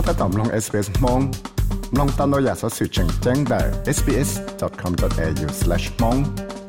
ก็ตอมลง SBS มองลองตามเราอยากสอสื่อแจ้งได้ sbs.com.au/mong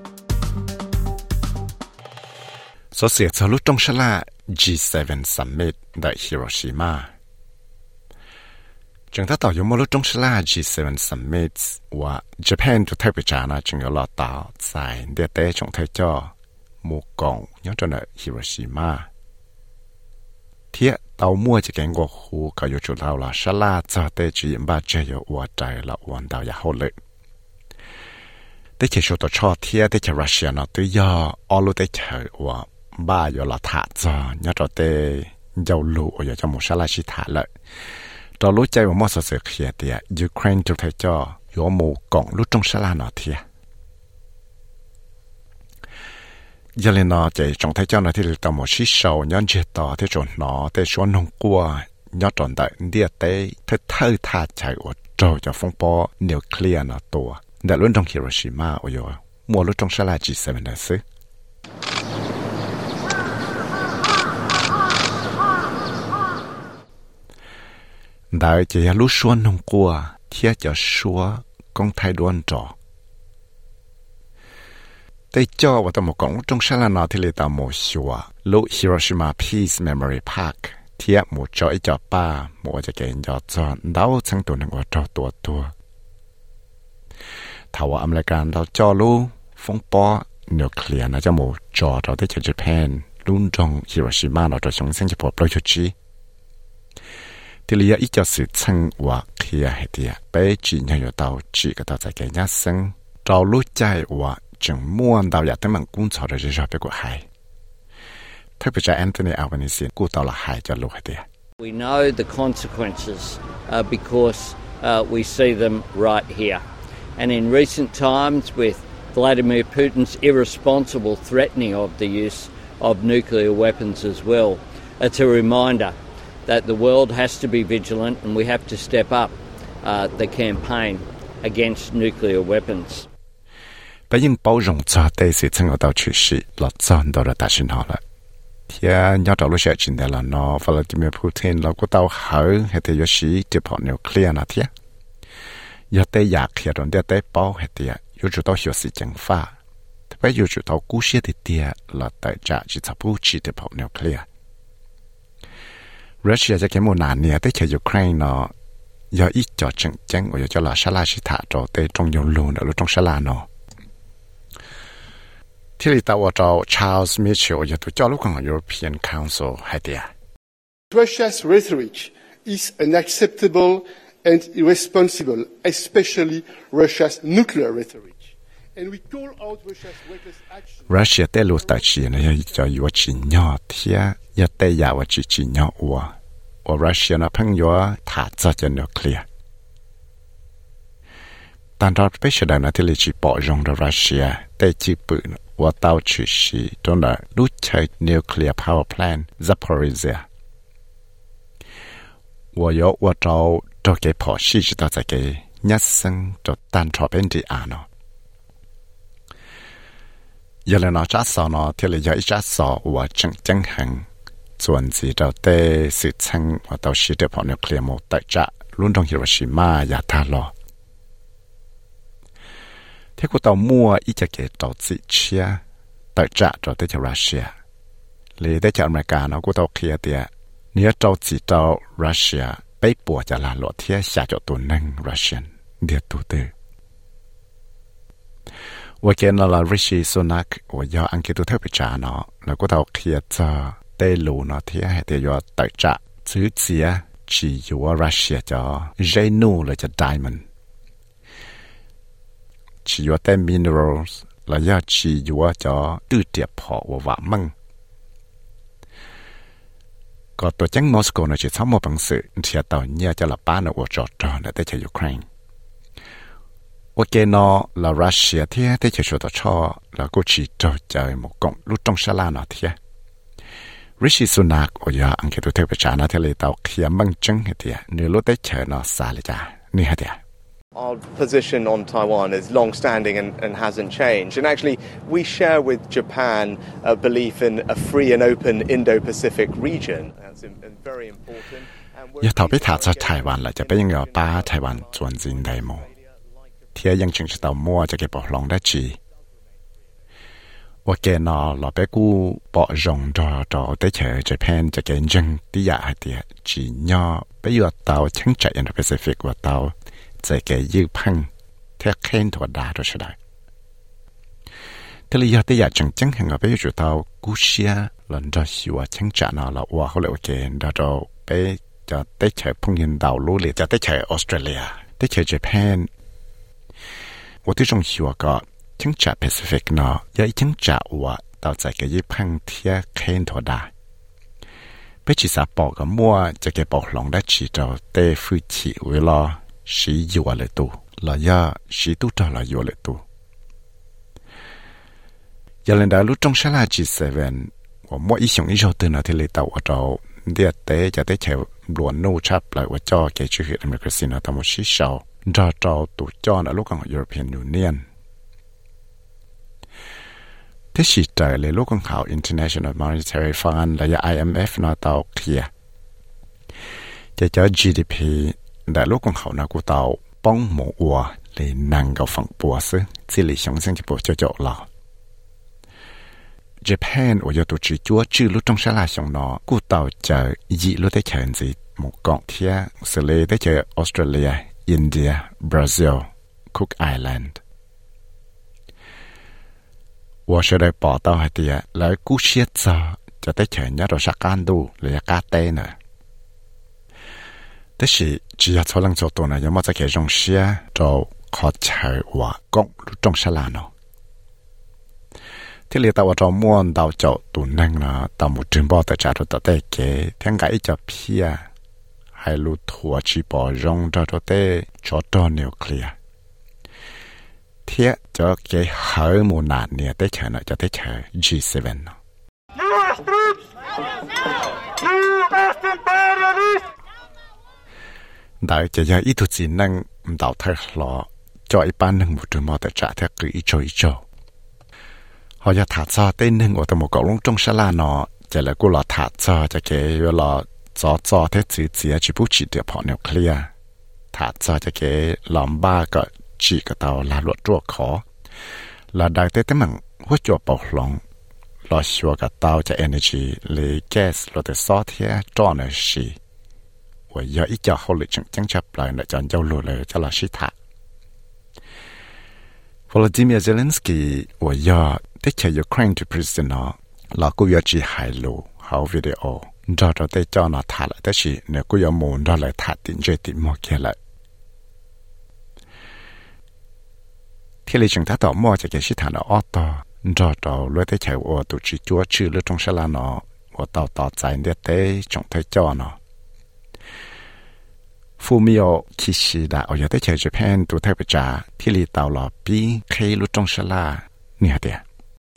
สอเสียสรุปตรงชลา G7 Summit ในฮิโรชิมาจึงถ้าต่อยมรุตรงชลา G7 Summit ว่า Japan ตัวไทยไปจานะจึง有老ต่อใส่เดียเต้จงไทยจ่อหมู่กงย้อนจนในฮิโรชิมาเทียเตามั่วจะแกงกว่าหูก็อยู่จุดเราละชลาจะเตจีบ้าเจยอวดใจละวันดาวยาโหเลยได้เชื่อตัวชอเทียได้เชื่อรัสเซียนะตัวยาออลุได้เชื่อว่าบ้าอยู่ละถาจย้อนจอเตยาวลูอยากจะมุชลาชิถาเลยตอนรู้ใจว่ามั่วเสือเขียเดียยูเครนจุดไทยจ่ออยู่หมู่กงรู้จงชลาหนอเทียgiờ lên nó chỉ trong thấy cho nó thì tao một xí sầu nhon chết tao thế chuẩn nó thế chuẩn nông qua nhon tròn đại địa tế thế thơ thà chạy ở trâu cho phong bó nuclear nó tổ để luôn trong Hiroshima ở rồi mua luôn trong Sala G7 đó chứ đại chỉ là lúc xuân nông qua thiết cho xua con thay đoan tròได้จ่อว่าตัวหมกงจงชลานอที่เลตาโมชัวลุฮิโรชิมาพีซเมมโมรีพาร์คเทียหมู่จ่อไอจ่อป้าหมู่จะเกณฑ์ยอดจอนดาวทั้งตัวหนึ่งว่าจ่อตัวถ้าว่าอเมริกันเราจ่อลูฟงปอนิวเคลียร์นะจะหมู่จ่อเราได้จากญี่ปุ่นรุ่นจงฮิโรชิมาเราจะชงเส้นจะพบโปรยชุจีที่เลียอีจ่อสื่อชังว่าเคลียร์เหตุไปจีนยังอยู่เตาจีก็ต่อใจแก่ยัดซึ่งเรารู้ใจว่าจึงม่วนดาวอยากได้มันกุ้งชอดจะชอบไปกว่าหายถ้าไปจากแอนโทนีอัลบานิซีกู้ต่อละหายจะรู้ให้ดี We know the consequences because we see them right here. And in recent times with Vladimir Putin's irresponsible threatening of the use of nuclear weapons as well, it's a reminder that the world has to be vigilant and we have to step up the campaign against nuclear weapons. ไปยิ่ง包容着对事情我到去世落真到了大信号了天要找路线进来了喏弗拉基米普京เราก็到好还得有时就跑纽คลียร์นะ天要得อยากเขียนได้ได้包还得有主到学习讲法特别有主到故事的点了大家就差不多的跑纽คลียร์รัสเซียจะแค่หมู่นานเนี่ยได้เชื่อยูเครนเนาะ要一脚正我要叫拉沙拉西塔找对中有路的路中沙拉เนาะที่เราว่าเจ้า Charles Mitchell อยู่ตัวเจ้าลูกของ European Council ให้ดี Russia's rhetoric is unacceptable and irresponsible, especially Russia's nuclear rhetoric. And we call out Russia's reckless action. Russia ได้รู้ตัดสินเนี่ยจะอยู่ว่าจีนยอดเทียอย่าได้ยาว่าจีนยอดว่า Russia นะเพิ่งอยู่ถาจะจะนิวเคลียร์ตอนเราไปเสด็จนะที่เราจีบปอจงในรัสเซียได้จีบปืนว่าเตาชื่อชีตรงนั้นรู้ใช้ nuclear power plant Zaporizhzhia ว่า有ว่าเราเก็บพอชีจะต้องจะเก็บยัดซึ่งจะตั้งชอบเป็นที่อ่านเนาะอย่าเลยนะจัดสอนเนาะที่เราอยากจัดสอนว่าจังหังส่วนที่เราได้สื่อชังว่าเตาชีเดพอ nuclear หมดแต่จะรุ่นตรงฮิโรชิมาอย่าทาลอที่กูเตามั่วอีจะเกิดต่อสิเชียแต่จะต่อได้จากรัสเซียหรือได้จากอเมริกาเนาะกูเตาเคลียร์เดียเนี่ยเจ้าจีเจ้ารัสเซียไปปวดจะลาหลอดเทียชาจตัวหนึ่งรัสเซียนเดียตัวเตอว่าเกณฑ์เราริชีสุนักว่ายาอังกฤษตัวเท่าไปจาเนาะแล้วกูเตาเคลียร์จะได้รู้เนาะเทียให้เดียวแต่จะซื้อเสียจีอยู่ว่ารัสเซียจะเจนูเลยจะไดมอนด์chỉ có tên minerals là do chỉ có cho tư tiệp họ và vạ măng. Còn tổ chức Moscow nó chỉ sống một bằng sự thì tàu nhớ cho là ba nó ở trò để tới Ukraine. Ok nó là Russia thì tới cho tổ cho là cô chỉ trò chơi một cộng lúc trong sala nó thì. Rishi Sunak ở nhà anh kia tôi theo trả nó thì lấy tàu kia măng trứng thì nếu lúc tới chờ nó xa lại ra như thế. Our position on Taiwan is long-standing and hasn't changed. And actually, we share with Japan a belief in a free and open Indo-Pacific region. That's very important. giờ thảo biết thả cho Đài Loan làจะไปยังป้าไต้หวันจวนจินได้หมดเที่ยยังจึงจะเต่ามัวจะเก็บปอกลองได้จีว่าแกนอเราไปกู้ปอจงจอได้เฉยจะแพนจะเกณฑ์จึงที่อยากให้เดียจีย่อไปอยู่เต่าช่างใจอินโดแปซิฟิกว่าเต่าจะเกยยืพังเที่ยเข็นถั่วดาตัวเฉยที่เลยอยากได้อยากจังเห็นว่าไปอยู่เต่ากู้เชียหลังจากสิว่าช่างใจนอเราว่าเขาเลยว่าเกณฑ์เราไปจะได้เฉยพงยินดาวรู้เลยจะได้เฉยออสเตรเลียได้เฉยญี่ปุ่นว่าที่จงชัวก็ช่างจากแปซิฟิกเนาะยังช่างจากว่าดาวใจกับญี่ปุ่นเที่ยเข็นถั่วดาไปจีสาปอกกับมัวจะเก็บปอกหลงได้จีเราเต้ฟื้นชีเวลาสีอยู่อะไรตัวแล้วย่าสีตู้จอเราอยู่อะไรตัวอย่าเล่นได้รู้จงฉลาดจีเซเว่นว่ามัวอีสงอีโจตื่นเอาที่เลยตัวว่าเราเดี๋ยวเต้จะได้เฉยล้วนนู่ชับเลยว่าจอเกี่ยวกับอเมริกาสินะทั้งหมดชี้เสาเราตัวจอในโลกของ European Union ที่ชี้ใจเลยโลกของเขา International Monetary Fund และ IMF น่าเตาเคลียจะเจอ GDP แต่โลกของเขาน่ากูเตาป้องหมูอัวเลยนั่งกับฝั่งปัวซึ่งสิริชงซึ่งจะปวดเจาะเราJapan 我要读只做只路中山拉上呢，古到就一路的圈子，木港天，是嘞的就 Australia、India、Brazil、Cook Island。我是来报道下的，来古些早就得圈一到啥干度来加带呢。但是只要操能做到呢，要么在其中些就靠才话讲路中山拉呢。ที่เรียกว่าจอม้วนดาวเจาะตุนนั่งนะตามมุจิมบอแต่จ่าตัวเตะเก๋ทั้งไก่จะเพียให้รู้ถั่วชีปอรงจะตัวเตะจอดนิวเคลียร์เทียจะเก๋หายมูนานเนี่ยได้เฉยนะจะได้เฉย G7 นะได้จะยังอีทุจีนั่งดาวเธอหล่อจออีป้านหนึ่งมุจิมบอแต่จ่าเธอคืออีโจhọจะถาดเต้นหนึ่งว่าแต่หมกลงจงชลาเนาะจะเลยกูรอถาดจะเกยรอจอเทจืดเสียจีบุจีเดียพอนิวเคลียร์ถาดจะเกยลอมบ้าก็จีก็เตาลาลวดจั่วขอลาได้เต้มันหัวจั่วปอกลงรอชัวกับเตาจะ energy เลยแก๊สรถซอเทียจอนสีว่าอย่าอีจ่าเขาเลยจังจับปลายในจอนเจ้าลูเลยจะลาชิถาVolodymyr Zelensky ว่าอย่าได้ใช้ยูเครนที่ประธานาแล้วก็อยากจะให้รู้เขาวิดีโอเราได้จอหน้าถ่ายแต่สิเนี่ยก็ยังมุ่งเราเลยถ่ายติดเจติมอกเลยที่เลยจึงถ้าต่อมั่วจะเกิดสิทานออต่อเราเลยได้ใช้ว่าตัวจีจัวชื่อหรือตรงฉลาเนาะว่าต่อใจเดียเต้จงได้จอเนาะFumio Kishida 我有得去 Japan 读台北站，ที่里到了比开路中是啦，你好的。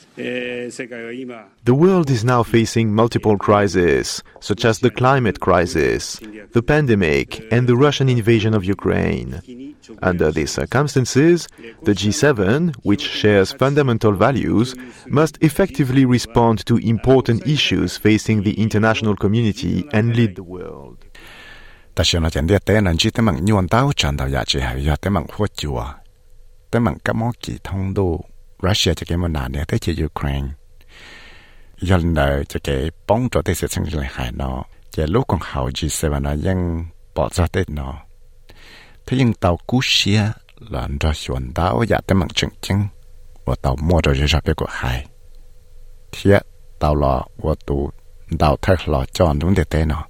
The world is now facing multiple crises, such as the climate crisis, the pandemic, and the Russian invasion of Ukraine. Under these circumstances, the G7, which shares fundamental values, must effectively respond to important issues facing the international community and lead the world. แต่ฉันจะเดียเต้นั่นจีแต่มันย้อนเต้าจันเต้าอยากจะให้ยาแต่มันหัวจัวแต่มันก็มองกี่ทงดูรัสเซียจะเก็บมันนานเนี่ยแต่ที่ยูเครนยันเลยจะเก็บป้องตัวได้เสร็จสิ่งเลยหายเนาะจะลูกของเขาจีเซวันยังปอดจะได้เนาะถ้ายังเต้ากู้เชียหลังจากชวนเต้าอยากแต่มันจริงว่าเต้ามัวจะจะไปกว่าหายเทียเต้าหล่อว่าตูเต้าเธอหล่อจอนตรงเด็ดเต้เนาะ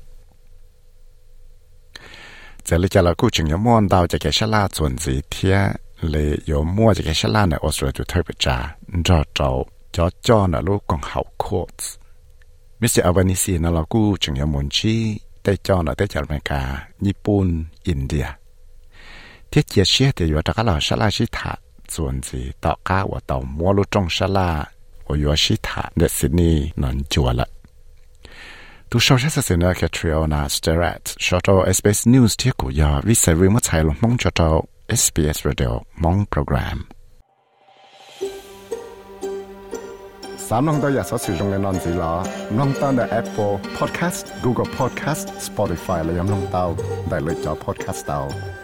这里讲了，古今有摸到这个沙拉存在天，里有摸这个沙拉呢，我说就特别渣，找呢路讲好阔子。Mr. Albanese 呢，老古今有门机，ได้找呢，ได้จากอเมริกาญี่ปุ่นอินเดียที่เจียเชีย的有这个老沙拉西塔存在到家我到摸路种沙拉，我有西塔的悉尼能做了。Tu short sa na Catriona Starrett short SBS News ที่กูยาวิสัยวิมัติลงมองจอ SBS Radio มองโปรแกรม Sáng nông tao sử dụng lên non gì là nông tao là Apple Podcast, Google Podcast, Spotify là nông tao đại lựa chọn podcast tao.